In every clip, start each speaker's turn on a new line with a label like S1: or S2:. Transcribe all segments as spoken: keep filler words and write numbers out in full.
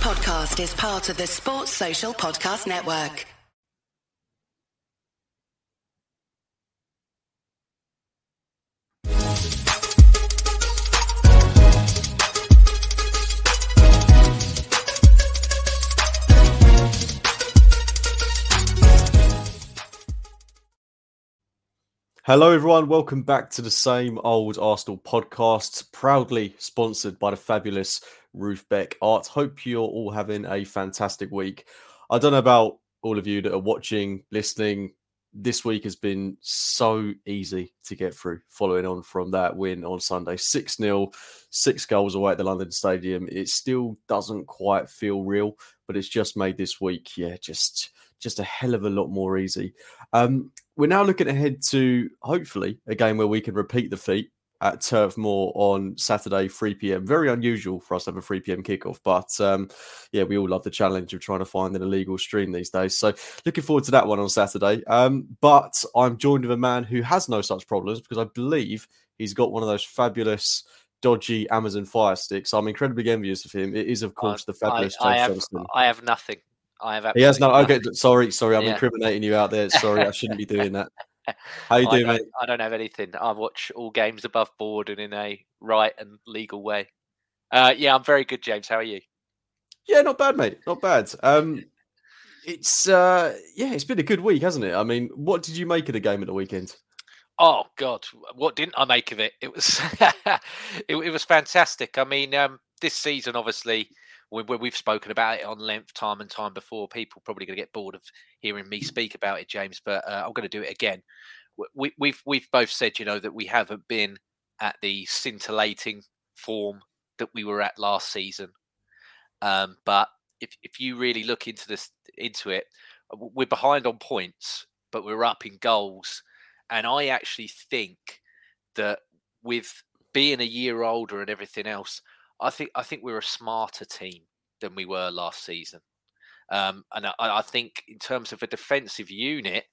S1: podcast is part of the Sports Social Podcast Network.
S2: Hello everyone, welcome back to the Same Old Arsenal podcast, proudly sponsored by the fabulous Ruth Beck Art. Hope you're all having a fantastic week. I don't know about all of you that are watching, listening. This week has been so easy to get through, following on from that win on Sunday. six nil, six goals away at the London Stadium. It still doesn't quite feel real, but it's just made this week, yeah, just... just a hell of a lot more easy. Um, we're now looking ahead to, hopefully, a game where we can repeat the feat at Turf Moor on Saturday, three p.m. Very unusual for us to have a three p.m. kickoff, but um, yeah, we all love the challenge of trying to find an illegal stream these days. So looking forward to that one on Saturday. Um, but I'm joined with a man who has no such problems because I believe he's got one of those fabulous dodgy Amazon Fire Sticks. I'm incredibly envious of him. It is, of course, the fabulous
S3: I, I
S2: James
S3: have,
S2: Johnston.
S3: I have nothing. I have
S2: he has no. Okay,
S3: nothing.
S2: sorry, sorry, I'm
S3: yeah.
S2: incriminating you out there. Sorry, I shouldn't be doing that. How you
S3: I
S2: doing,
S3: don't,
S2: mate?
S3: I don't have anything. I watch all games above board and in a right and legal way. Uh, yeah, I'm very good, James. How are you?
S2: Yeah, not bad, mate. Not bad. Um, it's uh, yeah, it's been a good week, hasn't it? I mean, what did you make of the game at the weekend?
S3: Oh God, what didn't I make of it? It was it, it was fantastic. I mean, um, this season, obviously, we, we've spoken about it on length, time and time before. People are probably going to get bored of hearing me speak about it, James, but uh, I'm going to do it again. We, we've we've both said, you know, that we haven't been at the scintillating form that we were at last season. Um, but if if you really look into this into it, we're behind on points, but we're up in goals. And I actually think that with being a year older and everything else, I think I think we're a smarter team than we were last season. Um, and I, I think in terms of a defensive unit,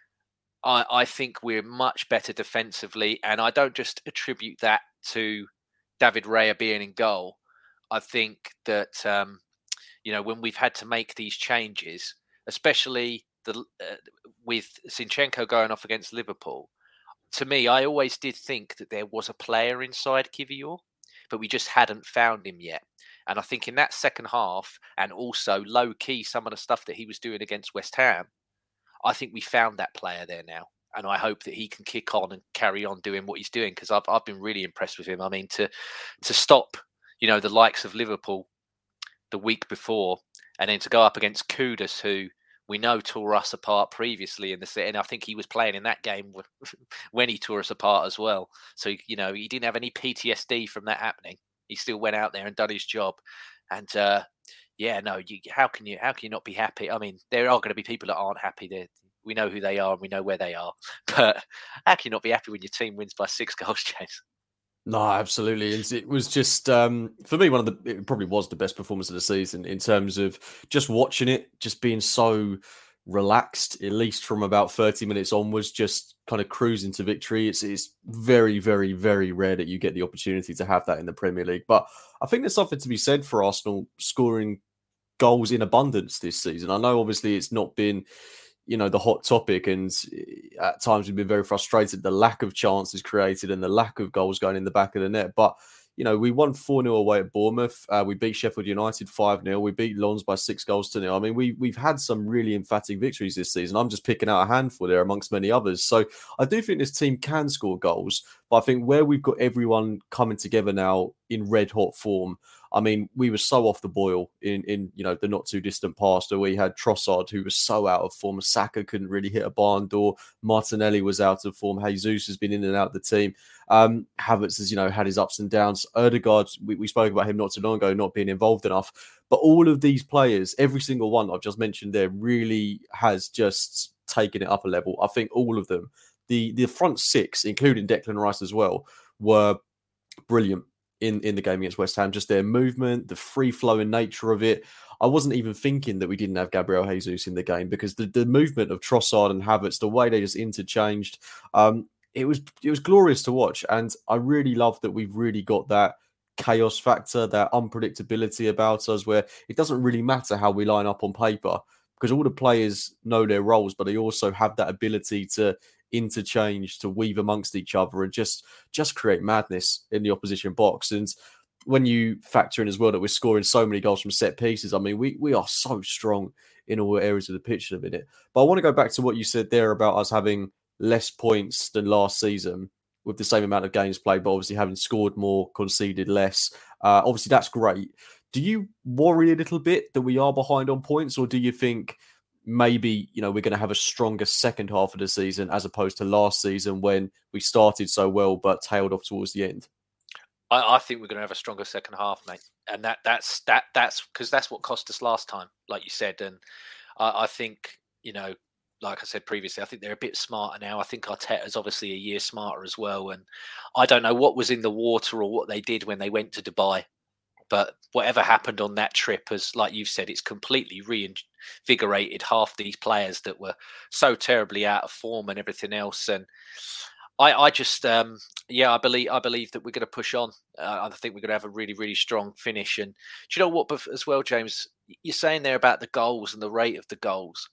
S3: I, I think we're much better defensively. And I don't just attribute that to David Raya being in goal. I think that, um, you know, when we've had to make these changes, especially the uh, with Zinchenko going off against Liverpool, to me, I always did think that there was a player inside Kiwior, but we just hadn't found him yet. And I think in that second half, and also low-key some of the stuff that he was doing against West Ham, I think we found that player there now. And I hope that he can kick on and carry on doing what he's doing, because I've I've been really impressed with him. I mean, to to stop, you know, the likes of Liverpool the week before, and then to go up against Kudus, who we know tore us apart previously in the set, and I think he was playing in that game when he tore us apart as well. So, you know, he didn't have any P T S D from that happening. He still went out there and done his job. And uh, yeah, no, you, how can you how can you not be happy? I mean, there are going to be people that aren't happy. There, we know who they are and we know where they are. But how can you not be happy when your team wins by six goals, James?
S2: No, absolutely. It was just, um, for me, one of the, it probably was the best performance of the season in terms of just watching it, just being so relaxed, at least from about thirty minutes onwards, just kind of cruising to victory. It's, it's very, very, very rare that you get the opportunity to have that in the Premier League. But I think there's something to be said for Arsenal scoring goals in abundance this season. I know, obviously, it's not been, you know, the hot topic, and at times we've been very frustrated the lack of chances created and the lack of goals going in the back of the net. But, you know, we won four nil away at Bournemouth. Uh, we beat Sheffield United five nil. We beat Lens by six goals to nil. I mean, we, we've had some really emphatic victories this season. I'm just picking out a handful there amongst many others. So I do think this team can score goals. But I think where we've got everyone coming together now in red hot form, I mean, we were so off the boil in, in you know, the not too distant past, where we had Trossard, who was so out of form. Saka couldn't really hit a barn door. Martinelli was out of form. Jesus has been in and out of the team. Um, Havertz has, you know, had his ups and downs. Odegaard, we, we spoke about him not too long ago, not being involved enough. But all of these players, every single one I've just mentioned there, really has just taken it up a level. I think all of them, the the front six, including Declan Rice as well, were brilliant in, in the game against West Ham. Just their movement, the free-flowing nature of it. I wasn't even thinking that we didn't have Gabriel Jesus in the game, because the, the movement of Trossard and Havertz, the way they just interchanged, um, it was it was glorious to watch. And I really love that we've really got that chaos factor, that unpredictability about us, where it doesn't really matter how we line up on paper because all the players know their roles, but they also have that ability to interchange, to weave amongst each other and just just create madness in the opposition box. And when you factor in as well that we're scoring so many goals from set pieces, I mean, we we are so strong in all areas of the pitch at the minute. But I want to go back to what you said there about us having less points than last season with the same amount of games played, but obviously having scored more, conceded less. Uh, obviously, that's great. Do you worry a little bit that we are behind on points, or do you think maybe, you know, we're going to have a stronger second half of the season as opposed to last season when we started so well but tailed off towards the end?
S3: I, I think we're going to have a stronger second half, mate, and that that's that that's because that's what cost us last time, like you said. And I, I think, you know, like I said previously, I think they're a bit smarter now. I think Arteta's obviously a year smarter as well, and I don't know what was in the water or what they did when they went to Dubai. But whatever happened on that trip, as like you've said, it's completely reinvigorated half these players that were so terribly out of form and everything else. And I, I just, um, yeah, I believe, I believe that we're going to push on. Uh, I think we're going to have a really, really strong finish. And do you know what, as well, James? You're saying there about the goals and the rate of the goals.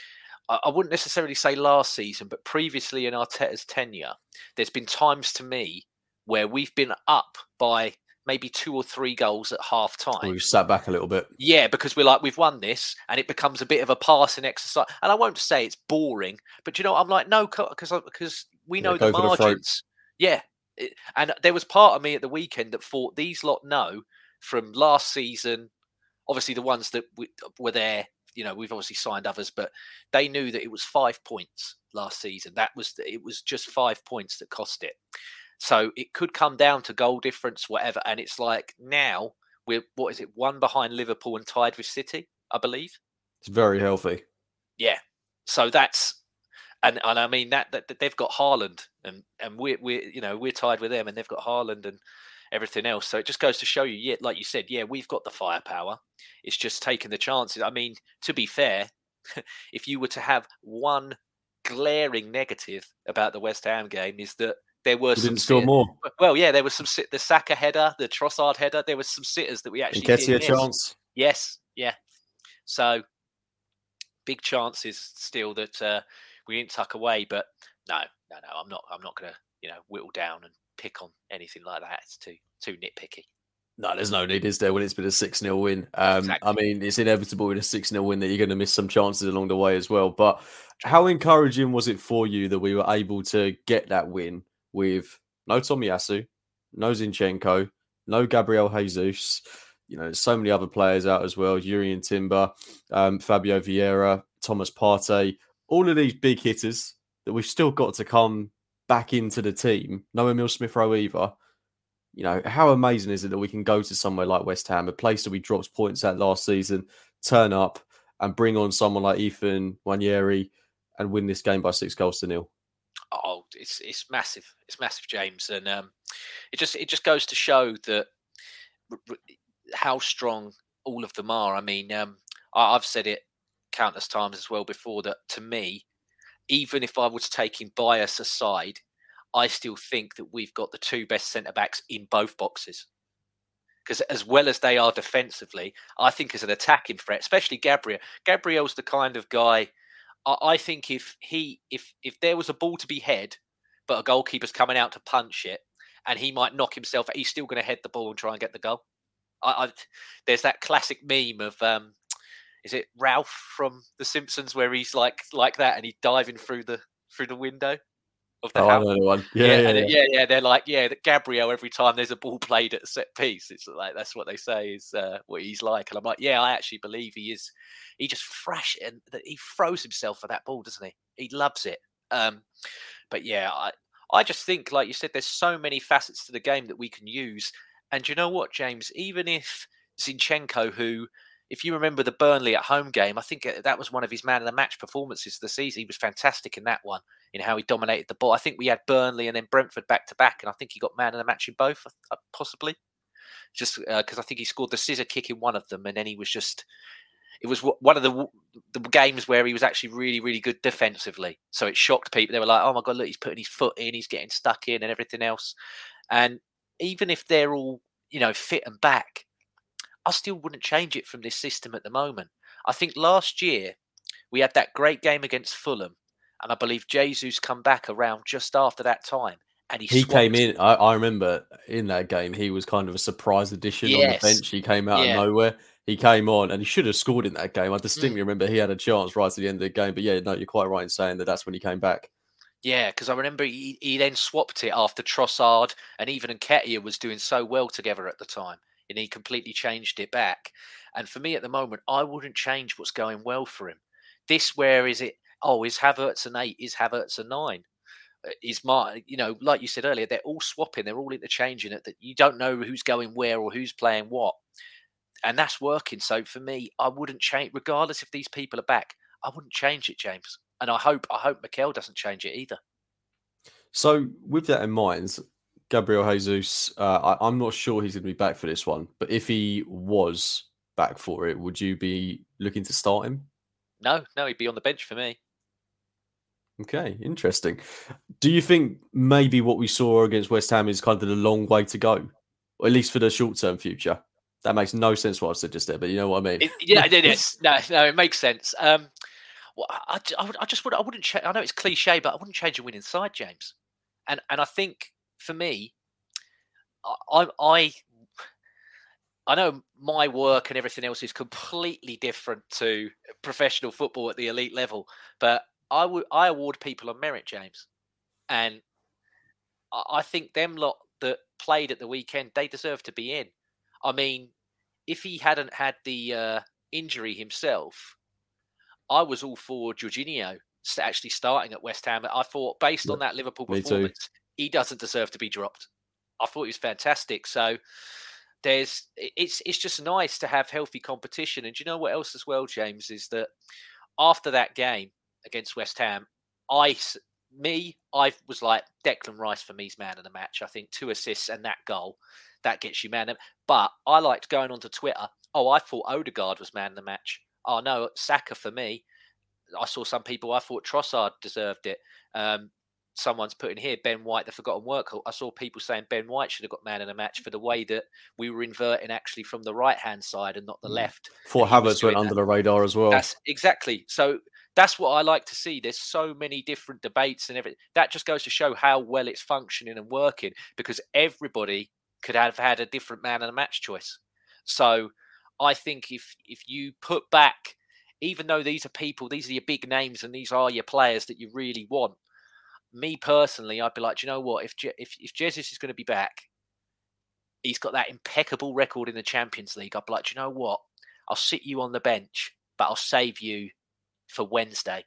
S3: I, I wouldn't necessarily say last season, but previously in Arteta's tenure, there's been times to me where we've been up by maybe two or three goals at half time.
S2: We've sat back a little bit.
S3: Yeah, because we're like, we've won this, and it becomes a bit of a passing exercise. And I won't say it's boring, but you know, I'm like, no, because because we know
S2: yeah,
S3: the margins. The yeah. It, and there was part of me at the weekend that thought these lot know from last season, obviously the ones that we, were there, you know, we've obviously signed others, but they knew that it was five points last season. That was, it was just five points that cost it. So it could come down to goal difference, whatever. And it's like now we're, what is it, one behind Liverpool and tied with City, I believe.
S2: It's very healthy.
S3: Yeah. So that's, and, and I mean that, that, that they've got Haaland and, and we're, we're, you know, we're tied with them and they've got Haaland and everything else. So it just goes to show you, yeah, like you said, yeah, we've got the firepower. It's just taking the chances. I mean, to be fair, if you were to have one glaring negative about the West Ham game is that there were
S2: we
S3: some
S2: didn't score
S3: sit-
S2: more.
S3: Well, yeah, there was some sit- the Saka header, the Trossard header. There was some sitters that we actually
S2: Nketiah
S3: did miss.
S2: chance.
S3: Yes, yeah. So big chances still that uh, we didn't tuck away. But no, no, no. I'm not. I'm not going to, you know, whittle down and pick on anything like that. It's too too nitpicky.
S2: No, there's no need, is there, when it's been a six nil win? Um,
S3: Exactly.
S2: I mean, it's inevitable in a six nil win that you're going to miss some chances along the way as well. But how encouraging was it for you that we were able to get that win with no Tomiyasu, no Zinchenko, no Gabriel Jesus, you know, so many other players out as well, Jurrien Timber, um, Fabio Vieira, Thomas Partey, all of these big hitters that we've still got to come back into the team, no Emile Smith-Rowe either. You know, how amazing is it that we can go to somewhere like West Ham, a place that we dropped points at last season, turn up and bring on someone like Ethan Nwaneri and win this game by six goals to nil?
S3: Oh, it's it's massive. It's massive, James, and um, it just it just goes to show that r- r- how strong all of them are. I mean, um, I, I've said it countless times as well before that to me, even if I was taking bias aside, I still think that we've got the two best centre-backs in both boxes. Because as well as they are defensively, I think as an attacking threat, especially Gabriel, Gabriel's the kind of guy, I, I think if he if if there was a ball to be head, but a goalkeeper's coming out to punch it, and he might knock himself, he's still going to head the ball and try and get the goal. I, I, there's that classic meme of, um, is it Ralph from The Simpsons, where he's like like that and he's diving through the through the window of the
S2: oh,
S3: house.
S2: I know the one. Yeah,
S3: yeah,
S2: yeah,
S3: and
S2: yeah.
S3: it- yeah, yeah. They're like, yeah, that Gabriel. Every time there's a ball played at a set piece, it's like that's what they say is uh, what he's like. And I'm like, yeah, I actually believe he is. He just thrash and he throws himself for that ball, doesn't he? He loves it. Um, but yeah, I I just think, like you said, there's so many facets to the game that we can use. And you know what, James? Even if Zinchenko, who, if you remember the Burnley at home game, I think that was one of his man of the match performances of the season. He was fantastic in that one, in how he dominated the ball. I think we had Burnley and then Brentford back to back, and I think he got man of the match in both, possibly. Just because uh, I think he scored the scissor kick in one of them, and then he was just. It was one of the the games where he was actually really, really good defensively. So it shocked people. They were like, "Oh my god, look, he's putting his foot in, he's getting stuck in, and everything else." And even if they're all, you know, fit and back, I still wouldn't change it from this system at the moment. I think last year we had that great game against Fulham, and I believe Jesus come back around just after that time, and he,
S2: he came
S3: swapped.
S2: in. I, I remember in that game he was kind of a surprise addition
S3: Yes.
S2: on the bench. He came out
S3: Yeah.
S2: of nowhere. He came on and he should have scored in that game. I distinctly
S3: Mm.
S2: remember he had a chance right at the end of the game. But yeah, no, you're quite right in saying that that's when he came back.
S3: Yeah, because I remember he, he then swapped it after Trossard and even Nketiah was doing so well together at the time, and he completely changed it back. And for me at the moment, I wouldn't change what's going well for him. This, where is it? Oh, is Havertz an eight? Is Havertz a nine? Is my, you know, like you said earlier, they're all swapping, they're all interchanging it. That you don't know who's going where or who's playing what, and that's working. So for me, I wouldn't change, regardless if these people are back. I wouldn't change it, James. And I hope I hope Mikel doesn't change it either.
S2: So with that in mind, Gabriel Jesus, uh, I, I'm not sure he's going to be back for this one. But if he was back for it, would you be looking to start him?
S3: No, no, he'd be on the bench for me.
S2: Okay, interesting. Do you think maybe what we saw against West Ham is kind of the long way to go? Or at least for the short-term future? That makes no sense what I've said just there, but you know what I mean?
S3: It, yeah, it is. No, no, it makes sense. Um, well, I, I, I just would, I wouldn't. Cha- I know it's cliche, but I wouldn't change a winning side, James. And and I think for me, I I I know my work and everything else is completely different to professional football at the elite level, but I would I award people on merit, James, and I, I think them lot that played at the weekend, they deserve to be in. I mean, if he hadn't had the uh, injury himself, I was all for Jorginho actually starting at West Ham. I thought, based on that Liverpool
S2: Me
S3: performance,
S2: too.
S3: he doesn't deserve to be dropped. I thought he was fantastic. So there's, it's it's just nice to have healthy competition. And do you know what else as well, James, is that after that game against West Ham, I, me, I was like, Declan Rice for me's man of the match. I think two assists and that goal, that gets you man of. But I liked going onto Twitter. Oh, I thought Odegaard was man of the match. Oh no, Saka for me. I saw some people, I thought Trossard deserved it. Um, someone's putting here Ben White, the forgotten worker. I saw people saying Ben White should have got man of the match for the way that we were inverting actually from the right hand side and not the left.
S2: Thought Havertz went under the radar as well.
S3: That's exactly. So that's what I like to see. There's so many different debates and everything. That just goes to show how well it's functioning and working, because everybody could have had a different man of the match choice. So I think if if you put back, even though these are people, these are your big names and these are your players that you really want, me personally, I'd be like, do you know what? If Je- if if Jesus is going to be back, he's got that impeccable record in the Champions League. I'd be like, do you know what? I'll sit you on the bench, but I'll save you for Wednesday.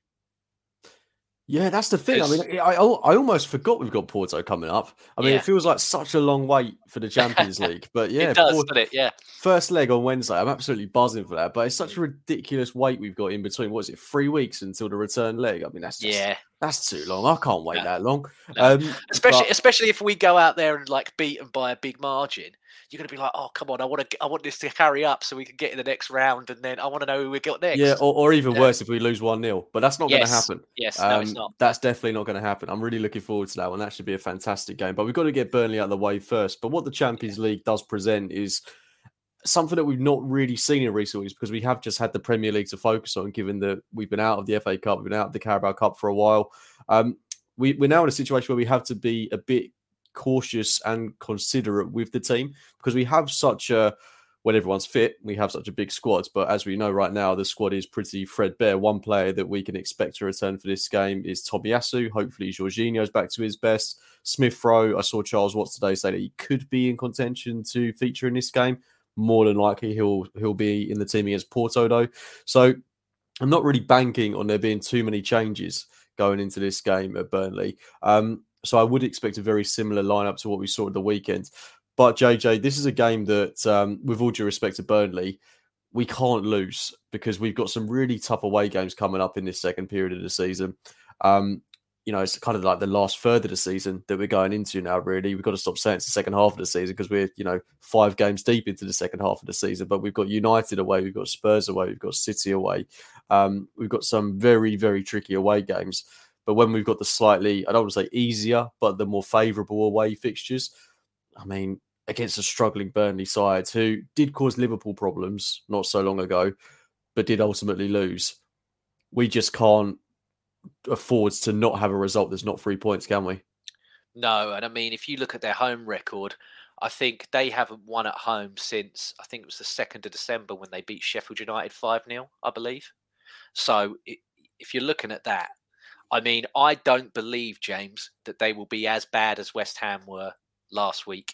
S2: Yeah, that's the thing. I mean, I, I almost forgot we've got Porto coming up. I mean,
S3: Yeah.
S2: it feels like such a long wait for the Champions League. But yeah,
S3: it does,
S2: Porto,
S3: doesn't it? Yeah.
S2: first leg on Wednesday. I'm absolutely buzzing for that. But it's such a ridiculous wait we've got in between. What is it, three weeks until the return leg? I mean, that's just,
S3: Yeah.
S2: that's too long. I can't wait
S3: No.
S2: that long.
S3: No.
S2: Um,
S3: Especially,
S2: but-
S3: especially if we go out there and like beat them by a big margin, you're going to be like, oh, come on, I want to, I want this to carry up so we can get in the next round, and then I want to know who we got next.
S2: Yeah, or, or even
S3: Yeah.
S2: worse if we lose one nil. But that's not going
S3: Yes.
S2: to happen.
S3: Yes, no, it's
S2: Um,
S3: not.
S2: That's definitely not going to happen. I'm really looking forward to that one. That should be a fantastic game. But we've got to get Burnley out of the way first. But what the Champions League does present is something that we've not really seen in recent weeks, because we have just had the Premier League to focus on, given that we've been out of the F A Cup, we've been out of the Carabao Cup for a while. Um, we, we're now in a situation where we have to be a bit cautious and considerate with the team, because we have such a, when everyone's fit, we have such a big squad. But as we know right now, the squad is pretty threadbare. One player that we can expect to return for this game is Tomiyasu. Hopefully Jorginho's back to his best. Smith Rowe, I saw Charles Watts today say that he could be in contention to feature in this game. More than likely he'll he'll be in the team against Porto though. So I'm not really banking on there being too many changes going into this game at Burnley. Um, so I would expect a very similar lineup to what we saw at the weekend. But J J, this is a game that, um, with all due respect to Burnley, we can't lose, because we've got some really tough away games coming up in this second period of the season. Um, you know, it's kind of like the last third of the season that we're going into now, really. We've got to stop saying it's the second half of the season, because we're, you know, five games deep into the second half of the season. But we've got United away, we've got Spurs away, we've got City away. Um, we've got some very, very tricky away games. But when we've got the slightly, I don't want to say easier, but the more favourable away fixtures, I mean, against a struggling Burnley side who did cause Liverpool problems not so long ago, but did ultimately lose. We just can't afford to not have a result that's not three points, can we?
S3: No, and I mean, if you look at their home record, I think they haven't won at home since, I think it was the second of December when they beat Sheffield United five nil, I believe. So it, if you're looking at that, I mean, I don't believe, James, that they will be as bad as West Ham were last week.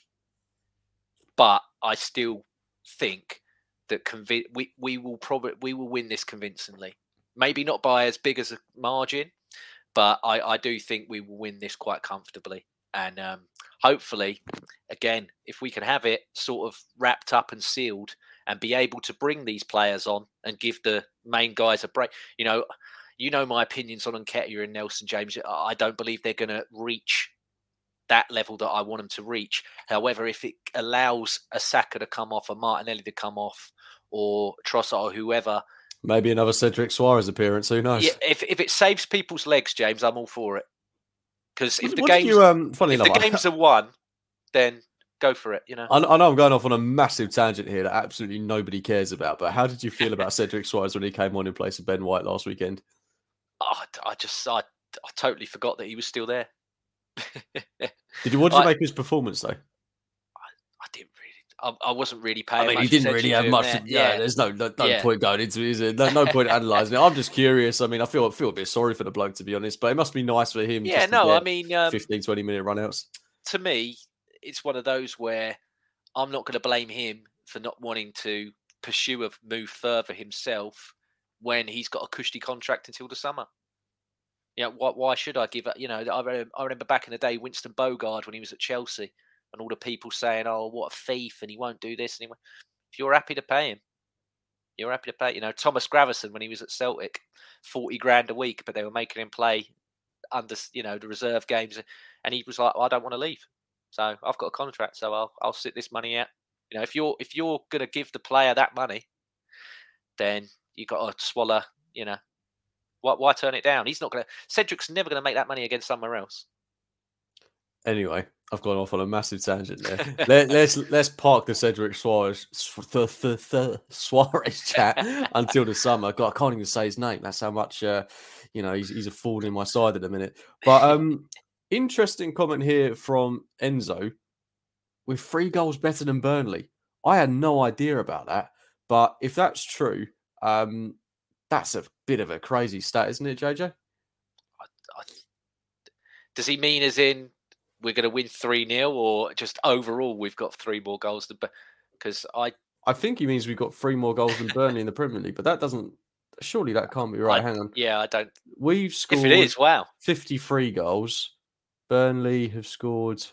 S3: But I still think that convi- we we will probably we will win this convincingly. Maybe not by as big as a margin, but I, I do think we will win this quite comfortably. And um, hopefully, again, if we can have it sort of wrapped up and sealed and be able to bring these players on and give the main guys a break. You know, you know my opinions on Nketiah and Nelson James. I don't believe they're going to reach that level that I want them to reach. However, if it allows a Saka to come off, a Martinelli to come off, or Trossard or whoever,
S2: maybe another Cedric Suarez appearance. Who knows?
S3: Yeah, if if it saves people's legs, James, I'm all for it. Because if the
S2: what
S3: games,
S2: you, um, funny
S3: if
S2: enough,
S3: the games are won, then go for it. You know.
S2: I, I know I'm going off on a massive tangent here that absolutely nobody cares about. But how did you feel about Cedric Suarez when he came on in place of Ben White last weekend?
S3: Oh, I just I, I totally forgot that he was still there.
S2: Did you? What did you
S3: I,
S2: make of his performance though? I,
S3: I didn't really. I, I wasn't really paying.
S2: I mean,
S3: much
S2: he didn't really have much.
S3: To,
S2: to, yeah,
S3: yeah,
S2: there's no no, no
S3: yeah.
S2: point going into it. Is there? No, no point analysing it. I'm just curious. I mean, I feel I feel a bit sorry for the bloke, to be honest. But it must be nice for him.
S3: Yeah,
S2: just to
S3: no,
S2: get
S3: I mean, um,
S2: fifteen, twenty minute runouts.
S3: To me, it's one of those where I'm not going to blame him for not wanting to pursue a move further himself when he's got a cushy contract until the summer. You know, why, why should I give up? You know, I remember, I remember back in the day, Winston Bogarde when he was at Chelsea, and all the people saying, "Oh, what a thief!" and he won't do this. And he went, if you're happy to pay him, you're happy to pay. You know, Thomas Gravesen when he was at Celtic, forty grand a week, but they were making him play under, you know, the reserve games, and he was like, well, "I don't want to leave, so I've got a contract, so I'll I'll sit this money out." You know, if you're if you're gonna give the player that money, then you got to swallow. You know. Why, why turn it down? He's not going to. Cedric's never going to make that money against somewhere else.
S2: Anyway, I've gone off on a massive tangent there. Let, let's let's park the Cedric Suarez the, the, the Suarez chat until the summer. God, I can't even say his name. That's how much uh, you know. He's he's a thorn in my side at the minute. But um, interesting comment here from Enzo. With three goals better than Burnley, I had no idea about that. But if that's true, um. That's a bit of a crazy stat, isn't it, J J? I,
S3: I, does he mean as in we're going to win three nil or just overall we've got three more goals than because I
S2: I think he means we've got three more goals than Burnley in the Premier League, but that doesn't surely that can't be right.
S3: I,
S2: Hang on.
S3: Yeah, I don't.
S2: We've scored
S3: if it is, wow.
S2: fifty-three goals. Burnley have scored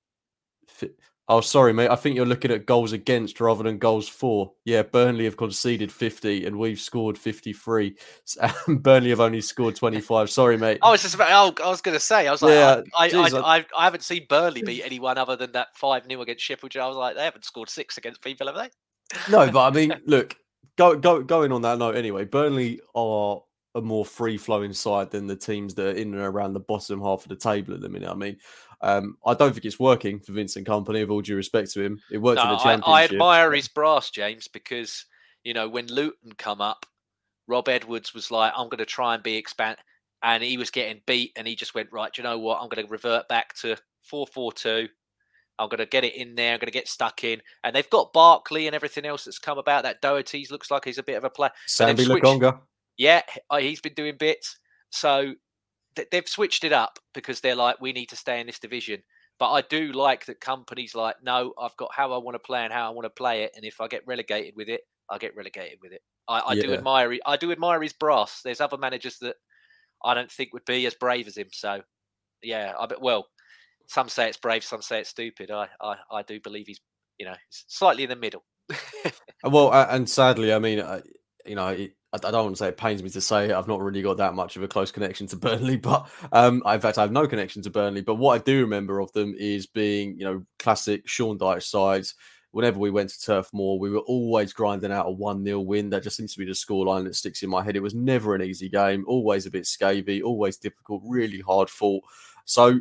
S2: Oh, sorry, mate. I think you're looking at goals against rather than goals for. Yeah, Burnley have conceded fifty and we've scored fifty-three. Burnley have only scored twenty-five. Sorry, mate.
S3: I was just about, oh, I was going to say, I was like,
S2: yeah,
S3: I,
S2: geez,
S3: I, I, I, I haven't seen Burnley beat anyone other than that five nil against Sheffield. I was like, they haven't scored six against people, have they?
S2: No, but I mean, look, go, go, going on that note anyway, Burnley are a more free-flowing side than the teams that are in and around the bottom half of the table at the minute. I mean, um, I don't think it's working for Vincent Kompany, with all due respect to him. It worked
S3: no,
S2: in the Championship.
S3: I, I admire his brass, James, because, you know, when Luton come up, Rob Edwards was like, I'm going to try and be expand. And he was getting beat and he just went, right, do you know what? I'm going to revert back to four four two. I'm going to get it in there. I'm going to get stuck in. And they've got Barkley and everything else that's come about. That Doherty looks like he's a bit of a player.
S2: Sambi Lokonga.
S3: Yeah, he's been doing bits. So they've switched it up because they're like, we need to stay in this division. But I do like that companies like, no, I've got how I want to play and how I want to play it. And if I get relegated with it, I get relegated with it. I, I yeah. do admire I do admire his brass. There's other managers that I don't think would be as brave as him. So, yeah, I bet, well, some say it's brave, some say it's stupid. I, I, I do believe he's, you know, slightly in the middle.
S2: Well, and sadly, I mean, I, you know, it, I don't want to say it pains me to say I've not really got that much of a close connection to Burnley, but um, in fact, I have no connection to Burnley. But what I do remember of them is being, you know, classic Sean Dyche sides. Whenever we went to Turf Moor, we were always grinding out a one nil win. That just seems to be the scoreline that sticks in my head. It was never an easy game, always a bit scabby, always difficult, really hard fought. So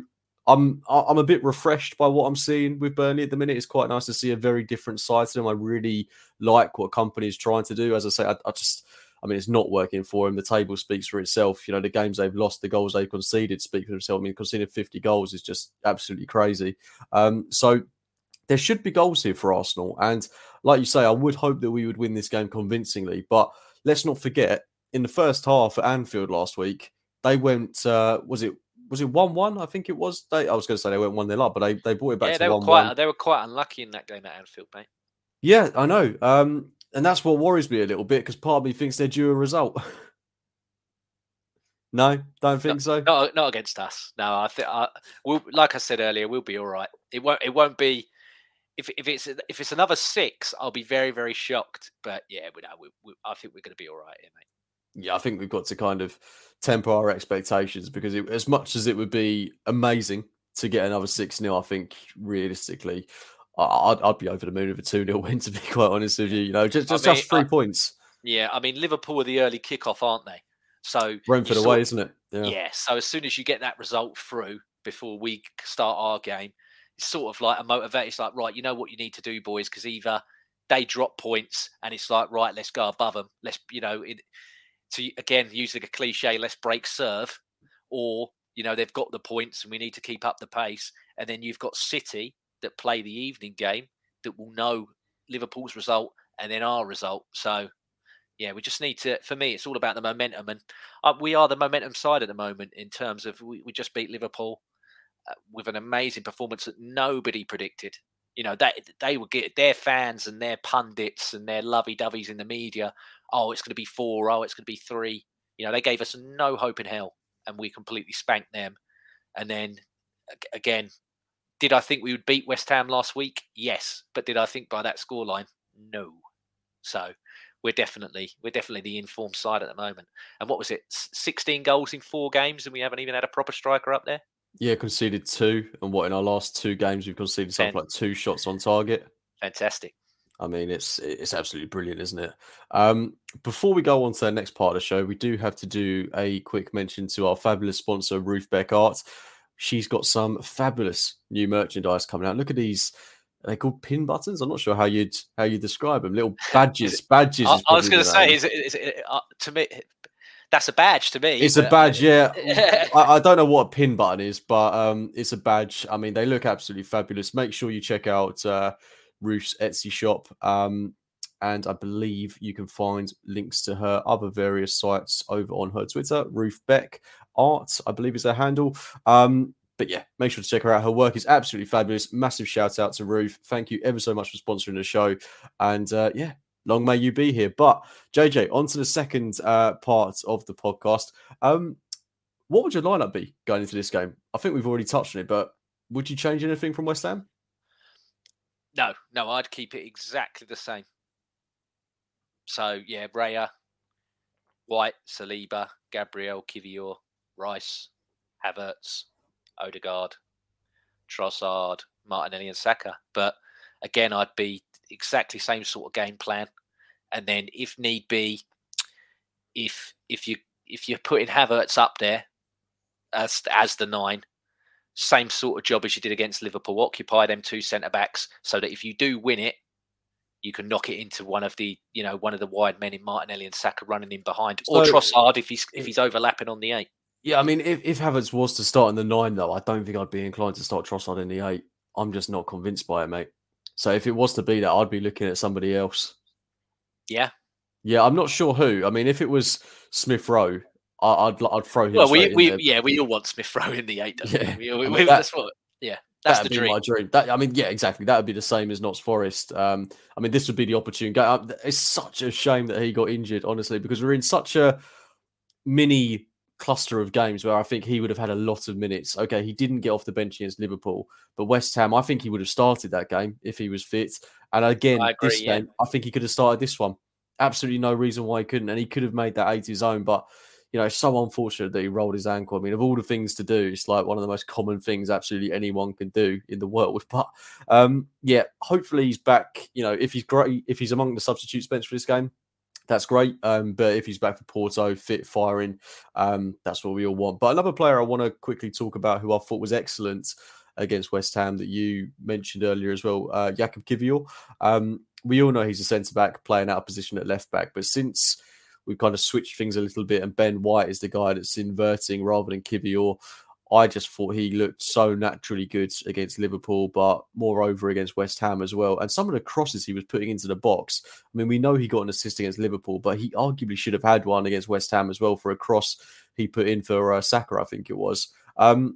S2: I'm I'm a bit refreshed by what I'm seeing with Burnley at the minute. It's quite nice to see a very different side to them. I really like what company is trying to do. As I say, I, I just, I mean, it's not working for him. The table speaks for itself. You know, the games they've lost, the goals they've conceded speak for themselves. I mean, conceding fifty goals is just absolutely crazy. Um, so there should be goals here for Arsenal. And like you say, I would hope that we would win this game convincingly. But let's not forget, in the first half at Anfield last week, they went, uh, was it was it one one? I think it was. They, I was going to say they went one nil up, but they, they brought it back
S3: yeah,
S2: to
S3: they
S2: one
S3: were
S2: one.
S3: quite they were quite unlucky in that game at Anfield, mate.
S2: Yeah, I know. Um, and that's what worries me a little bit, because part of me thinks they're due a result. No, don't think
S3: not,
S2: so.
S3: Not, not against us. No, I think I, we'll, like I said earlier, we'll be all right. It won't. It won't be. If if it's if it's another six, I'll be very very shocked. But yeah, we, we, we, I think we're going to be all right here, mate.
S2: Yeah, I think we've got to kind of temper our expectations, because it, as much as it would be amazing to get another six nil, I think realistically, I'd, I'd be over the moon with a two nil win, to be quite honest with you. You know, just just, I mean, just three I, points.
S3: Yeah, I mean, Liverpool are the early kickoff, aren't they? So
S2: Brentford away, isn't it?
S3: Yeah. yeah. So as soon as you get that result through before we start our game, it's sort of like a motivate. It's like, right, you know what you need to do, boys, because either they drop points and it's like, right, let's go above them. Let's, you know, it, to again using a cliche, let's break serve, or you know they've got the points and we need to keep up the pace. And then you've got City that play the evening game that will know Liverpool's result and then our result. So. Yeah, we just need to, for me, it's all about the momentum. And uh, we are the momentum side at the moment in terms of we, we just beat Liverpool uh, with an amazing performance that nobody predicted. You know, they, they would get their fans and their pundits and their lovey-doveys in the media. Oh, it's going to be four. Oh, it's going to be three. You know, they gave us no hope in hell and we completely spanked them. And then, again, did I think we would beat West Ham last week? Yes. But did I think by that scoreline? No. So... We're definitely we're definitely the informed side at the moment. And what was it? sixteen goals in four games, and we haven't even had a proper striker up there.
S2: Yeah, conceded two, and what in our last two games we've conceded something like two shots on target.
S3: Fantastic.
S2: I mean, it's it's absolutely brilliant, isn't it? Um, before we go on to the next part of the show, we do have to do a quick mention to our fabulous sponsor, Ruth Beck Art. She's got some fabulous new merchandise coming out. Look at these. Are they called pin buttons? I'm not sure how you'd how you describe them. Little badges. Badges.
S3: I, I was going to say, is it, is it uh, to me? That's a badge to me.
S2: It's but... a badge, yeah. I, I don't know what a pin button is, but um, it's a badge. I mean, they look absolutely fabulous. Make sure you check out uh, Ruth's Etsy shop, um, and I believe you can find links to her other various sites over on her Twitter. Ruth Beck Art, I believe, is her handle. Um, But yeah, make sure to check her out. Her work is absolutely fabulous. Massive shout out to Ruth. Thank you ever so much for sponsoring the show. And uh, yeah, long may you be here. But J J, on to the second uh, part of the podcast. Um, what would your lineup be going into this game? I think we've already touched on it, but would you change anything from West Ham?
S3: No, no, I'd keep it exactly the same. So yeah, Raya, White, Saliba, Gabriel, Kivior, Rice, Havertz, Odegaard, Trossard, Martinelli and Saka. But again, I'd be exactly same sort of game plan. And then if need be, if if you if you're putting Havertz up there as as the nine, same sort of job as you did against Liverpool. Occupy them two centre backs so that if you do win it, you can knock it into one of the you know one of the wide men in Martinelli and Saka running in behind, or so, Trossard if he's if he's overlapping on the eight.
S2: Yeah, I mean, if, if Havertz was to start in the nine, though, I don't think I'd be inclined to start Trossard in the eight. I'm just not convinced by it, mate. So if it was to be that, I'd be looking at somebody else.
S3: Yeah.
S2: Yeah, I'm not sure who. I mean, if it was Smith Rowe, I'd I'd throw him.
S3: Well, we
S2: in
S3: we
S2: there.
S3: yeah, we all want Smith Rowe in the eight. Don't
S2: yeah,
S3: we? We,
S2: I mean,
S3: we,
S2: that,
S3: that's what. Yeah, that's the dream.
S2: My dream. That, I mean, yeah, exactly. That would be the same as Notts Forest. Um, I mean, this would be the opportune game. It's such a shame that he got injured, honestly, because we're in such a mini cluster of games where I think he would have had a lot of minutes. Okay, he didn't get off the bench against Liverpool, but West Ham, I think he would have started that game if he was fit. And again,
S3: I agree,
S2: this
S3: yeah.
S2: game, I think he could have started this one. Absolutely no reason why he couldn't, and he could have made that eight his own. But you know, it's so unfortunate that he rolled his ankle. I mean, of all the things to do, it's like one of the most common things absolutely anyone can do in the world. But um, yeah, hopefully he's back. You know, if he's great, if he's among the substitutes bench for this game, that's great. Um, but if he's back for Porto, fit, firing, um, that's what we all want. But another player I want to quickly talk about who I thought was excellent against West Ham that you mentioned earlier as well, uh, Jakub Kiwior. Um, we all know he's a centre-back playing out of position at left-back. But since we've kind of switched things a little bit and Ben White is the guy that's inverting rather than Kiwior, I just thought he looked so naturally good against Liverpool, but moreover against West Ham as well. And some of the crosses he was putting into the box, I mean, we know he got an assist against Liverpool, but he arguably should have had one against West Ham as well for a cross he put in for uh, Saka, I think it was. Um,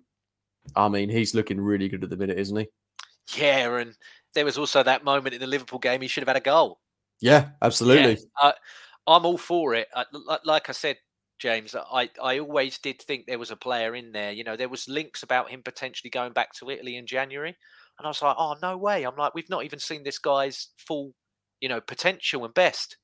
S2: I mean, he's looking really good at the minute, isn't he?
S3: Yeah, and there was also that moment in the Liverpool game he should have had a goal.
S2: Yeah, absolutely.
S3: Yeah, I, I'm all for it. I, like I said, James, I, I always did think there was a player in there. You know, there was links about him potentially going back to Italy in January. And I was like, oh, no way. I'm like, we've not even seen this guy's full, you know, potential and best.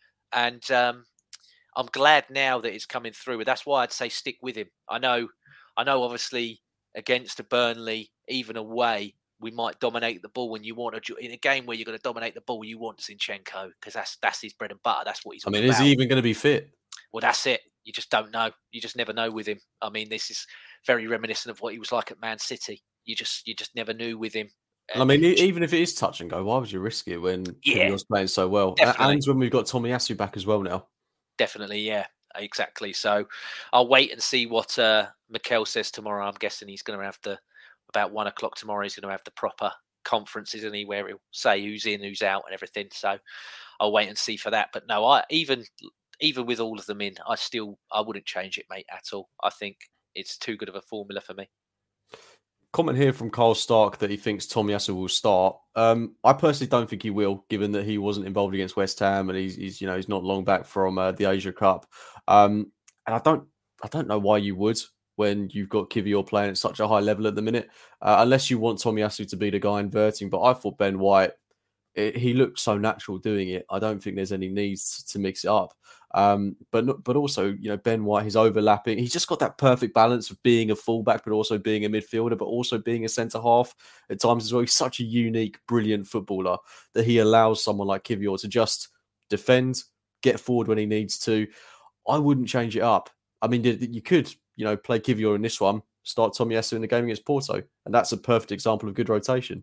S3: And um, I'm glad now that it's coming through. That's why I'd say stick with him. I know, I know obviously against a Burnley, even away, we might dominate the ball, and you want to, in a game where you're going to dominate the ball, you want Zinchenko because that's that's his bread and butter. That's what he's all
S2: I mean,
S3: about.
S2: is he even going to be fit?
S3: Well, that's it. You just don't know. You just never know with him. I mean, this is very reminiscent of what he was like at Man City. You just you just never knew with him.
S2: I mean, even if it is touch and go, why would you risk it when
S3: yeah,
S2: he was playing so well?
S3: definitely.
S2: And when we've got Tomiyasu back as well now.
S3: Definitely, yeah, exactly. So I'll wait and see what uh, Mikel says tomorrow. I'm guessing he's going to have the, about one o'clock tomorrow, he's going to have the proper conference, isn't he, where he'll say who's in, who's out and everything. So I'll wait and see for that. But no, I even... Even with all of them in, I still I wouldn't change it, mate, at all. I think it's too good of a formula for me.
S2: Comment here from Carl Stark that he thinks Tomiyasu will start. Um, I personally don't think he will, given that he wasn't involved against West Ham and he's, he's you know he's not long back from uh, the Asia Cup. Um, and I don't I don't know why you would when you've got Kiwior playing at such a high level at the minute, uh, unless you want Tomiyasu to be the guy inverting. But I thought Ben White, it, he looked so natural doing it. I don't think there's any needs to mix it up. Um, but but also, you know, Ben White, he's overlapping. He's just got that perfect balance of being a fullback, but also being a midfielder, but also being a centre half at times as well. He's such a unique, brilliant footballer that he allows someone like Kiwior to just defend, get forward when he needs to. I wouldn't change it up. I mean, you could, you know, play Kiwior in this one, start Tomiyasu in the game against Porto, and that's a perfect example of good rotation.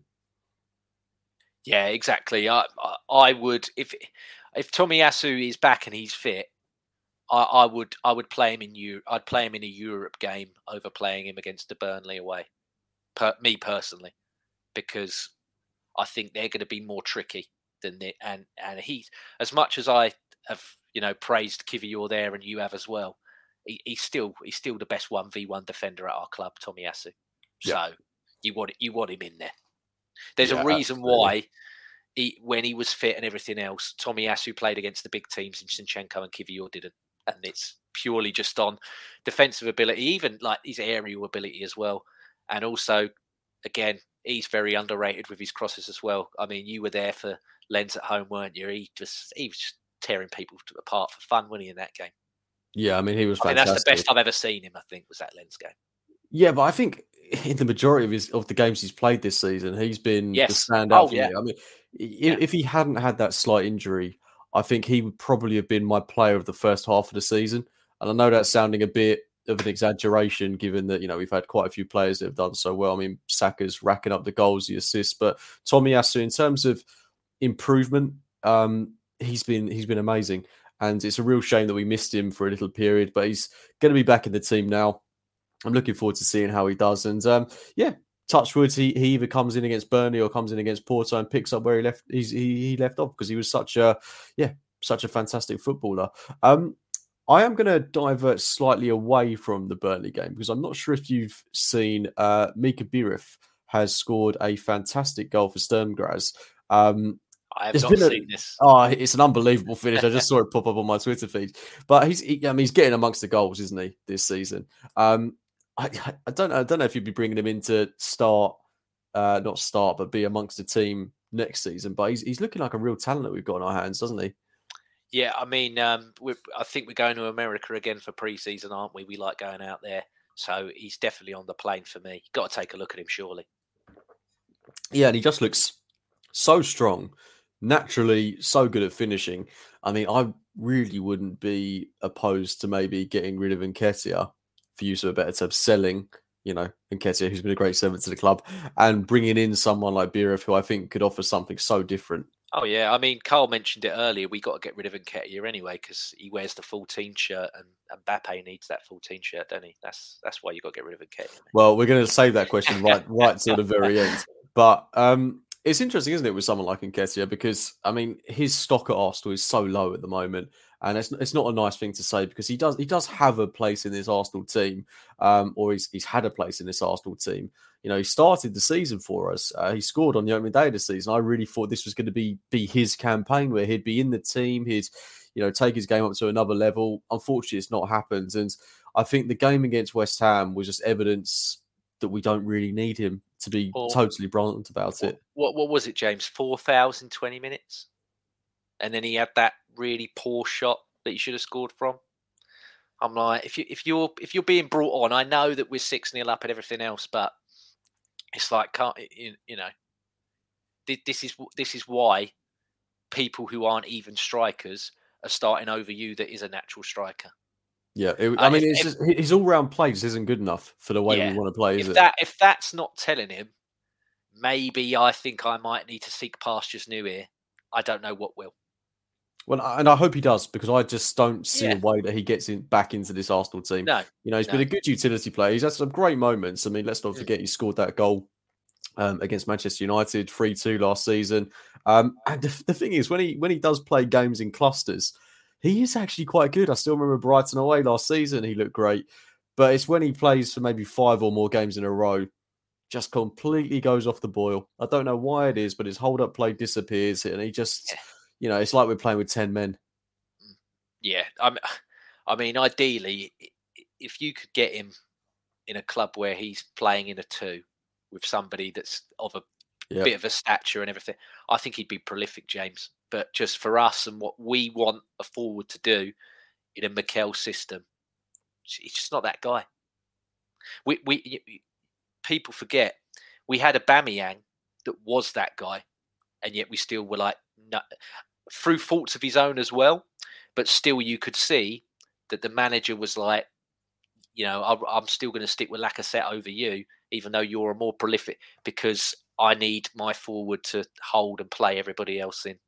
S3: Yeah, exactly. I I would if. If Tomiyasu is back and he's fit, I, I would I would play him in Europe. I'd play him in a Europe game over playing him against the Burnley away. Per, me personally, because I think they're going to be more tricky than it. And and he, as much as I have, you know, praised Kiwior there, and you have as well, he, he's still he's still the best one v one defender at our club, Tomiyasu. Yeah. So you want you want him in there. There's yeah, a reason absolutely. why. He, when he was fit and everything else, Tomiyasu played against the big teams and Zinchenko and Kiwior didn't. And it's purely just on defensive ability, even like his aerial ability as well. And also, again, he's very underrated with his crosses as well. I mean, you were there for Lens at home, weren't you? He just he was just tearing people apart for fun, wasn't he, in that game?
S2: Yeah, I mean, he was
S3: I
S2: fantastic.
S3: think that's the best I've ever seen him, I think, was that Lens game.
S2: Yeah, but I think in the majority of his of the games he's played this season, he's been
S3: yes.
S2: the standout
S3: oh,
S2: for
S3: yeah.
S2: me. I mean,
S3: yeah.
S2: if he hadn't had that slight injury, I think he would probably have been my player of the first half of the season. And I know that's sounding a bit of an exaggeration, given that, you know, we've had quite a few players that have done so well. I mean, Saka's racking up the goals, the assists, but Tomiyasu, in terms of improvement, um, he's been he's been amazing. And it's a real shame that we missed him for a little period, but he's going to be back in the team now. I'm looking forward to seeing how he does. And um, yeah, touchwood, he, he either comes in against Burnley or comes in against Porto and picks up where he left he's, he, he left off, because he was such a yeah such a fantastic footballer. Um, I am going to divert slightly away from the Burnley game, because I'm not sure if you've seen uh, Mika Biereth has scored a fantastic goal for Sturm Graz. Um,
S3: I have not seen a, this.
S2: Oh, it's an unbelievable finish. I just saw it pop up on my Twitter feed. But he's he, I mean, he's getting amongst the goals, isn't he, this season? Um, I, I don't know. I don't know if you'd be bringing him in to start, uh, not start, but be amongst the team next season. But he's he's looking like a real talent that we've got in our hands, doesn't he?
S3: Yeah, I mean, um, we're, I think we're going to America again for pre-season, aren't we? We like going out there, so he's definitely on the plane for me. Got to take a look at him, surely.
S2: Yeah, and he just looks so strong, naturally so good at finishing. I mean, I really wouldn't be opposed to maybe getting rid of Nketiah, for use of a better term, selling, you know, Nketiah, who's been a great servant to the club, and bringing in someone like Birov, who I think could offer something so different.
S3: Oh, yeah. I mean, Carl mentioned it earlier. We got to get rid of Nketiah anyway because he wears the fourteen shirt and, and Mbappe needs that fourteen shirt, don't he? That's that's why you got to get rid of Nketiah.
S2: Well, we're going to save that question right right till the very end. But um, it's interesting, isn't it, with someone like Nketiah? Because, I mean, his stock at Arsenal is so low at the moment. And it's it's not a nice thing to say because he does he does have a place in this Arsenal team, um, or he's he's had a place in this Arsenal team. You know, he started the season for us. Uh, he scored on the opening day of the season. I really thought this was going to be be his campaign where he'd be in the team. He'd, you know, take his game up to another level. Unfortunately, it's not happened. And I think the game against West Ham was just evidence that we don't really need him to be or, totally blunt about
S3: what,
S2: it.
S3: What what was it, James? four thousand twenty minutes? And then he had that really poor shot that he should have scored from. I'm like, if you if you're if you're being brought on, I know that we're six nil up and everything else, but it's like, can't you, you know? This is this is why people who aren't even strikers are starting over you. That is a natural striker.
S2: Yeah, it, I mean, if, it's just, his all-round play just isn't good enough for the way yeah, we want to play. Is
S3: if
S2: it?
S3: that if that's not telling him, maybe I think I might need to seek pastures new here. I don't know what will.
S2: Well, and I hope he does, because I just don't see
S3: yeah.
S2: a way that he gets in back into this Arsenal team.
S3: No,
S2: you know, he's
S3: no.
S2: been a good utility player. He's had some great moments. I mean, let's not forget he scored that goal um, against Manchester United, three two last season. Um, and the, the thing is, when he when he does play games in clusters, he is actually quite good. I still remember Brighton away last season; he looked great. But it's when he plays for maybe five or more games in a row, just completely goes off the boil. I don't know why it is, but his hold-up play disappears, and he just. Yeah. You know, it's like we're playing with ten men.
S3: Yeah, I'm, I mean, ideally, if you could get him in a club where he's playing in a two with somebody that's of a yep. bit of a stature and everything, I think he'd be prolific, James. But just for us and what we want a forward to do in a Mikel system, he's just not that guy. We we people forget we had a Aubameyang that was that guy, and yet we still were like. No, through faults of his own as well, but still you could see that the manager was like, you know, I'm still going to stick with Lacazette over you, even though you're a more prolific, because I need my forward to hold and play everybody else in.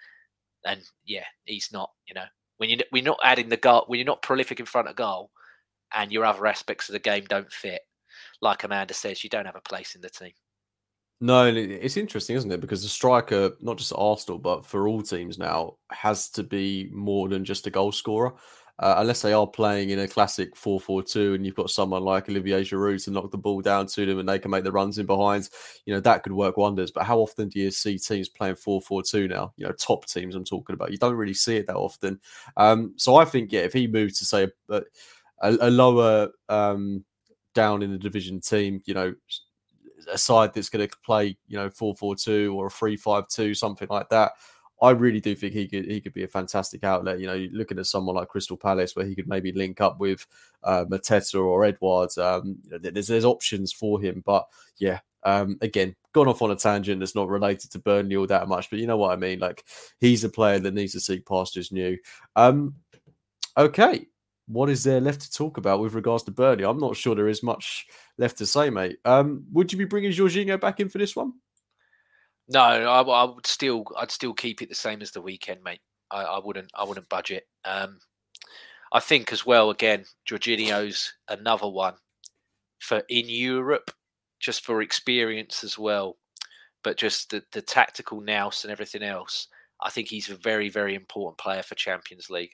S3: And yeah, he's not, you know, when you we're not adding the goal, when you're not prolific in front of goal and your other aspects of the game don't fit, like Amanda says, you don't have a place in the team.
S2: No, it's interesting, isn't it? Because the striker, not just Arsenal, but for all teams now, has to be more than just a goal scorer. Uh, unless they are playing in a classic four four two and you've got someone like Olivier Giroud to knock the ball down to them and they can make the runs in behind, you know, that could work wonders. But how often do you see teams playing four four two now? You know, top teams I'm talking about. You don't really see it that often. Um, so I think, yeah, if he moves to, say, a, a, a lower um, down in the division team, you know, a side that's going to play, you know, four four two or a three five two, something like that. I really do think he could he could be a fantastic outlet. You know, you're looking at someone like Crystal Palace where he could maybe link up with uh, Mateta or Edwards. Um, you know, there's there's options for him, but yeah, um, again, gone off on a tangent that's not related to Burnley all that much, but you know what I mean. Like, he's a player that needs to seek pastures new. Um, okay. What is there left to talk about with regards to Burnley? I'm not sure there is much left to say, mate. Um, would you be bringing Jorginho back in for this one?
S3: No, I, I would still, I'd still keep it the same as the weekend, mate. I, I wouldn't, I wouldn't budge it. Um, I think as well, again, Jorginho's another one for in Europe, just for experience as well, but just the, the tactical nous and everything else. I think he's a very, very important player for Champions League.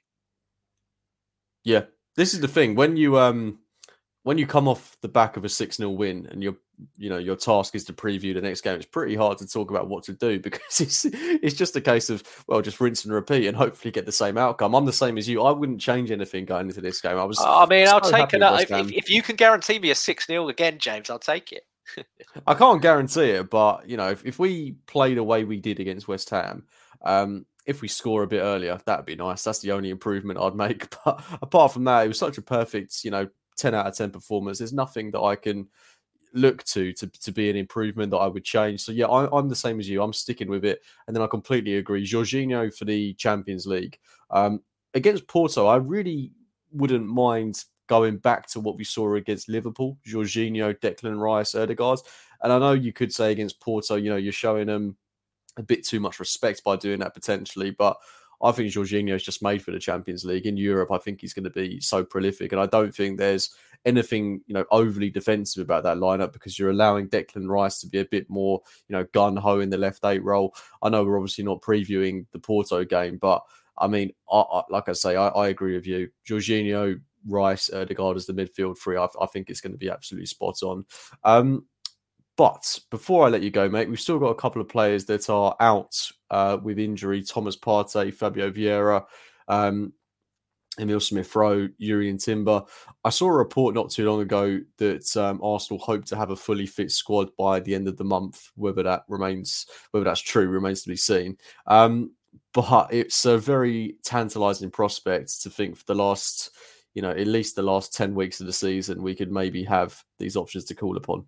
S2: Yeah, this is the thing. When you um when you come off the back of a six nil win and your you know your task is to preview the next game, it's pretty hard to talk about what to do because it's it's just a case of, well, just rinse and repeat and hopefully get the same outcome. I'm the same as you. I wouldn't change anything going into this game. I was.
S3: I mean,
S2: so
S3: I'll take it. If, if, if you can guarantee me a six nil again, James, I'll take it.
S2: I can't guarantee it, but you know, if, if we play the way we did against West Ham, um, if we score a bit earlier, that'd be nice. That's the only improvement I'd make. But apart from that, it was such a perfect, you know, ten out of ten performance. There's nothing that I can look to to, to be an improvement that I would change. So yeah, I, I'm the same as you. I'm sticking with it. And then I completely agree. Jorginho for the Champions League. Um, against Porto, I really wouldn't mind going back to what we saw against Liverpool, Jorginho, Declan Rice, Ødegaard. And I know you could say against Porto, you know, you're showing them a bit too much respect by doing that potentially, but I think Jorginho is just made for the Champions League. In Europe, I think he's going to be so prolific, and I don't think there's anything, you know, overly defensive about that lineup, because you're allowing Declan Rice to be a bit more, you know, gun-ho in the left eight role. I know we're obviously not previewing the Porto game, but I mean, I, I, like I say, I, I agree with you. Jorginho, Rice, Ødegaard as the midfield three, I, I think it's going to be absolutely spot on. Um, But before I let you go, mate, we've still got a couple of players that are out uh, with injury. Thomas Partey, Fabio Vieira, um, Emil Smith-Rowe, Jurrien Timber. I saw a report not too long ago that um, Arsenal hope to have a fully fit squad by the end of the month. Whether that remains, whether that's true, remains to be seen. Um, but it's a very tantalising prospect to think for the last, you know, at least the last ten weeks of the season, we could maybe have these options to call upon.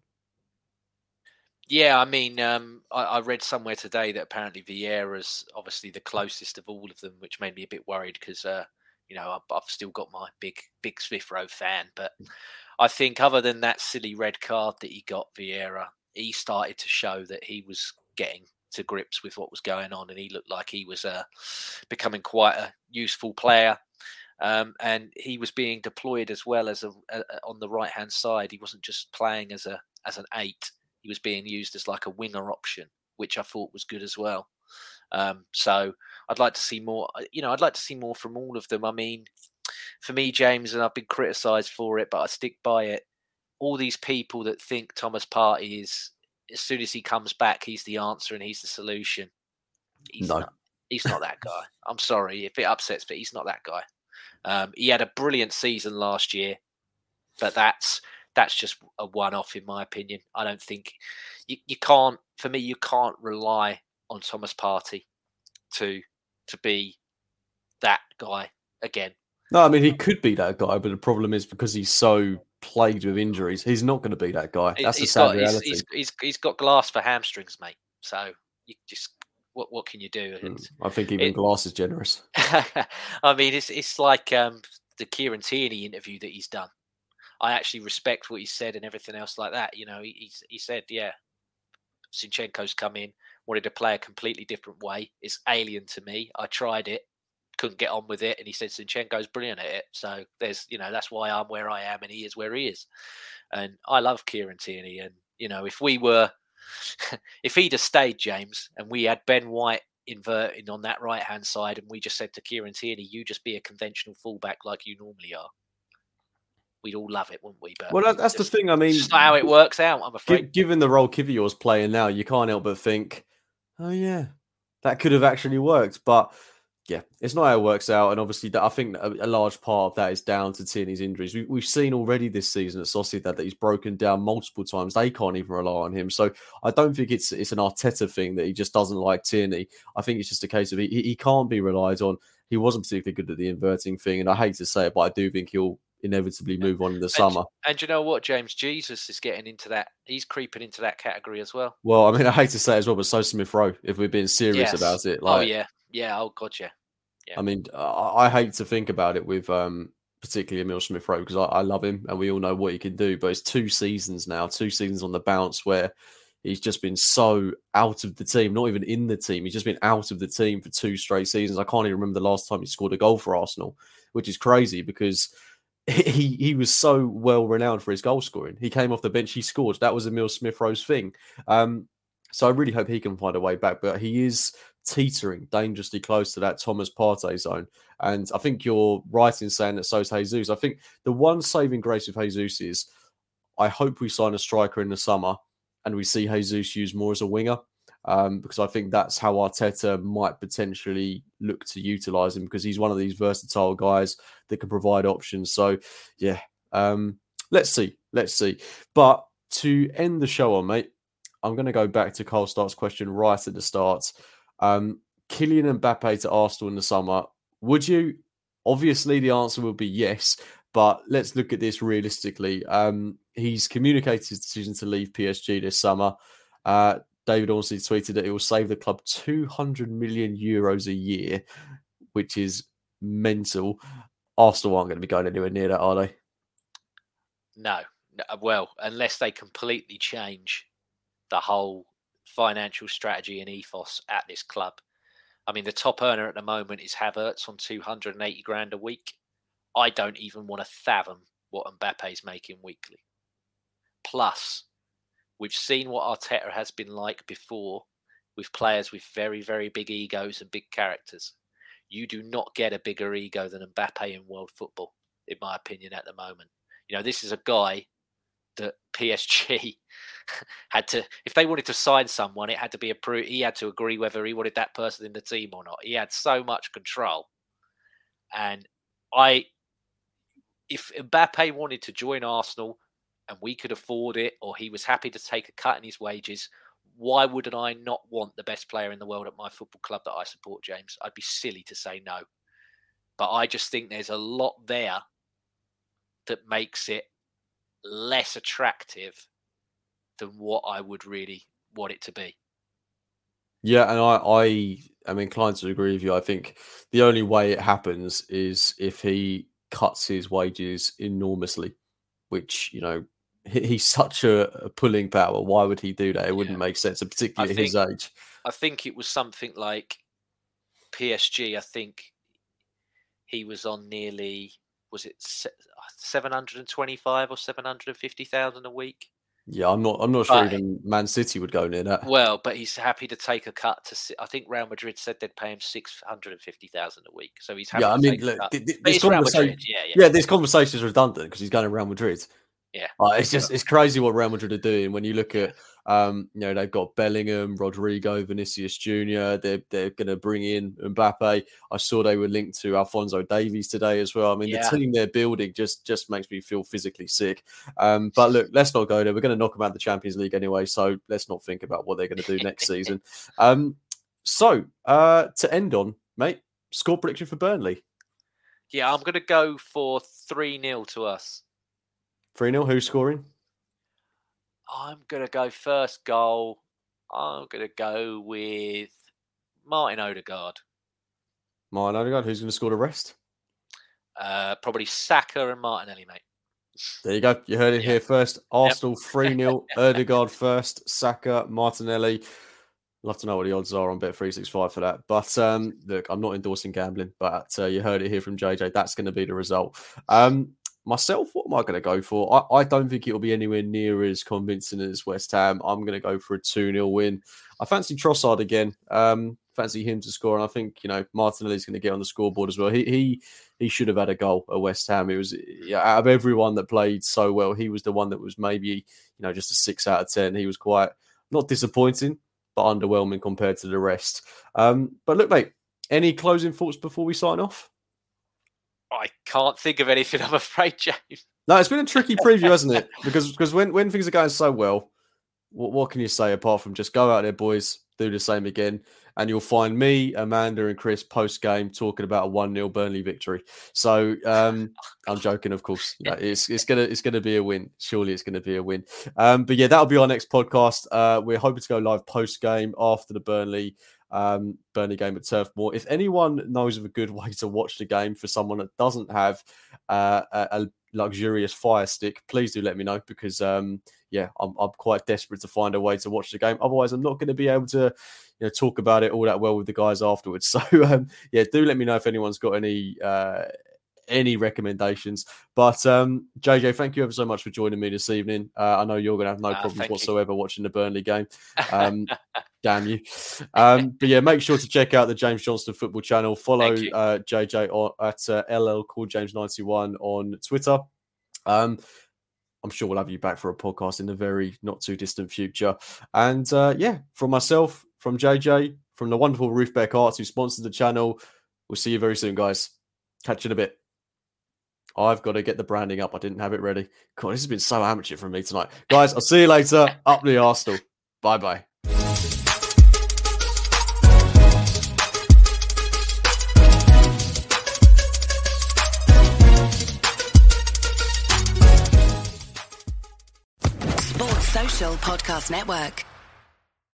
S3: Yeah, I mean, um, I, I read somewhere today that apparently Vieira's obviously the closest of all of them, which made me a bit worried because, uh, you know, I've, I've still got my big, big Smith-Rowe fan. But I think other than that silly red card that he got, Vieira, he started to show that he was getting to grips with what was going on, and he looked like he was uh, becoming quite a useful player. Um, and he was being deployed as well as a, a, on the right-hand side. He wasn't just playing as a as an eight. He was being used as like a winger option, which I thought was good as well. Um, so I'd like to see more, you know, I'd like to see more from all of them. I mean, for me, James, and I've been criticised for it, but I stick by it. All these people that think Thomas Partey is, as soon as he comes back, he's the answer and he's the solution. He's
S2: no.
S3: not. He's not that guy. I'm sorry if it upsets, but he's not that guy. Um, he had a brilliant season last year, but that's that's just a one-off in my opinion. I don't think you, you can't. For me, you can't rely on Thomas Partey to to be that guy again.
S2: No, I mean he could be that guy, but the problem is because he's so plagued with injuries, he's not going to be that guy. That's
S3: he's
S2: the sad
S3: got,
S2: reality.
S3: He's, he's, he's got glass for hamstrings, mate. So you just. What what can you do? And
S2: I think even
S3: it,
S2: Glass is generous.
S3: I mean, it's it's like um, the Kieran Tierney interview that he's done. I actually respect what he said and everything else like that. You know, he he, he said, yeah, Zinchenko's come in, wanted to play a completely different way. It's alien to me. I tried it, couldn't get on with it, and he said Zinchenko's brilliant at it. So there's, you know, that's why I'm where I am and he is where he is. And I love Kieran Tierney. And you know, if we were. If he'd have stayed, James, and we had Ben White inverting on that right-hand side and we just said to Kieran Tierney, you just be a conventional fullback like you normally are, we'd all love it, wouldn't we? But
S2: well, that's
S3: just,
S2: the thing. I mean,
S3: it's not how it works out, I'm afraid.
S2: Given the role Kivior's playing now, you can't help but think, oh, yeah, that could have actually worked. But yeah, it's not how it works out. And obviously, I think a, a large part of that is down to Tierney's injuries. We, we've seen already this season at Sociedad that he's broken down multiple times. They can't even rely on him. So I don't think it's it's an Arteta thing that he just doesn't like Tierney. I think it's just a case of he, he can't be relied on. He wasn't particularly good at the inverting thing. And I hate to say it, but I do think he'll inevitably move on in the
S3: and,
S2: summer.
S3: And you know what, James? Jesus is getting into that. He's creeping into that category as well.
S2: Well, I mean, I hate to say it as well, but so Smith-Rowe, if we're being serious
S3: yes.
S2: about it.
S3: Like,
S2: oh,
S3: yeah. Yeah, oh, God, yeah. Yeah.
S2: I mean, I, I hate to think about it with um, particularly Emil Smith-Rowe because I, I love him and we all know what he can do. But it's two seasons now, two seasons on the bounce where he's just been so out of the team, not even in the team. He's just been out of the team for two straight seasons. I can't even remember the last time he scored a goal for Arsenal, which is crazy because he he was so well renowned for his goal scoring. He came off the bench, he scored. That was Emil Smith-Rowe's thing. Um, so I really hope he can find a way back. But he is teetering dangerously close to that Thomas Partey zone. And I think you're right in saying that so is Jesus. I think the one saving grace of Jesus is I hope we sign a striker in the summer and we see Jesus used more as a winger um, because I think that's how Arteta might potentially look to utilise him because he's one of these versatile guys that can provide options. So, yeah, um, let's see. Let's see. But to end the show on, mate, I'm going to go back to Carl Stark's question right at the start. Um, Kylian Mbappe to Arsenal in the summer. Would you? Obviously, the answer will be yes. But let's look at this realistically. Um, he's communicated his decision to leave P S G this summer. Uh, David Ornstein tweeted that it will save the club two hundred million euros a year, which is mental. Arsenal aren't going to be going anywhere near that, are they?
S3: No. Well, unless they completely change the whole financial strategy and ethos at this club. I mean, the top earner at the moment is Havertz on two hundred eighty grand a week. I don't even want to fathom what Mbappe's making weekly. Plus, we've seen what Arteta has been like before with players with very, very big egos and big characters. You do not get a bigger ego than Mbappe in world football, in my opinion, at the moment. You know, this is a guy that P S G had to, if they wanted to sign someone, it had to be approved. He had to agree whether he wanted that person in the team or not. He had so much control. And I, if Mbappe wanted to join Arsenal and we could afford it, or he was happy to take a cut in his wages, why wouldn't I not want the best player in the world at my football club that I support, James? I'd be silly to say no. But I just think there's a lot there that makes it less attractive than what I would really want it to be.
S2: Yeah, and I, I am inclined to agree with you. I think the only way it happens is if he cuts his wages enormously, which, you know, he, he's such a, a pulling power. Why would he do that? It wouldn't yeah. make sense, particularly
S3: think,
S2: at his age.
S3: I think it was something like P S G. I think he was on nearly, was it seven hundred twenty-five or seven hundred fifty thousand a week?
S2: Yeah, I'm not. I'm not sure but, even Man City would go near that.
S3: Well, but he's happy to take a cut to. I think Real Madrid said they'd pay him six hundred fifty thousand a week, so he's happy.
S2: Yeah,
S3: to
S2: I mean,
S3: take
S2: look,
S3: a cut.
S2: Th- th-
S3: this conversation, yeah, yeah,
S2: yeah, this conversation is redundant because he's going to Real Madrid.
S3: Yeah,
S2: uh, it's just it's crazy what Real Madrid are doing when you look at. Um, you know, they've got Bellingham, Rodrigo, Vinicius Junior They're they're going to bring in Mbappe. I saw they were linked to Alphonso Davies today as well. I mean, yeah. the team they're building just just makes me feel physically sick. Um, but look, let's not go there. We're going to knock them out of the Champions League anyway, so let's not think about what they're going to do next season. Um, so uh, to end on, mate, score prediction for Burnley.
S3: Yeah, I'm going to go for three nil to us.
S2: three nil, who's scoring?
S3: I'm going to go first goal. I'm going to go with Martin Odegaard.
S2: Martin Odegaard, who's going to score the rest?
S3: Uh, probably Saka and Martinelli, mate.
S2: There you go. You heard it yeah. here first. Arsenal yep. three nil, Odegaard first, Saka, Martinelli. Love to know what the odds are on Bet three sixty-five for that. But um, look, I'm not endorsing gambling, but uh, you heard it here from J J. That's going to be the result. Um, Myself, what am I going to go for? I, I don't think it'll be anywhere near as convincing as West Ham. I'm going to go for a two nil win. I fancy Trossard again. Um, fancy him to score. And I think, you know, Martinelli's going to get on the scoreboard as well. He he he should have had a goal at West Ham. It was, yeah, out of everyone that played so well, he was the one that was maybe, you know, just a six out of ten. He was quite, not disappointing, but underwhelming compared to the rest. Um, but look, mate, any closing thoughts before we sign off?
S3: I can't think of anything, I'm afraid, James.
S2: No, it's been a tricky preview, hasn't it? Because because when, when things are going so well, what, what can you say apart from just go out there, boys, do the same again, and you'll find me, Amanda, and Chris post-game talking about a one nil Burnley victory. So um, I'm joking, of course. You know, it's it's gonna it's gonna be a win. Surely it's gonna be a win. Um, but yeah, that'll be our next podcast. Uh, we're hoping to go live post-game after the Burnley Um, Burnley game at Turf Moor. If anyone knows of a good way to watch the game for someone that doesn't have uh, a, a luxurious Fire Stick, please do let me know because um, yeah, I'm, I'm quite desperate to find a way to watch the game. Otherwise, I'm not going to be able to, you know, talk about it all that well with the guys afterwards. So um, yeah, do let me know if anyone's got any uh, any recommendations. But um, J J, thank you ever so much for joining me this evening. Uh, I know you're going to have no uh, problems whatsoever you. watching the Burnley game. Um, Damn you. Um, but yeah, make sure to check out the James Johnston Football Channel. Follow uh, J J on, at uh, L L Call James ninety-one on Twitter. Um, I'm sure we'll have you back for a podcast in the very not too distant future. And uh, yeah, from myself, from J J, from the wonderful Ruth Beck Arts who sponsored the channel, we'll see you very soon, guys. Catch you in a bit. I've got to get the branding up. I didn't have it ready. God, this has been so amateur from me tonight. Guys, I'll see you later. Up the Arsenal. Bye-bye.
S1: Sports Social Podcast Network.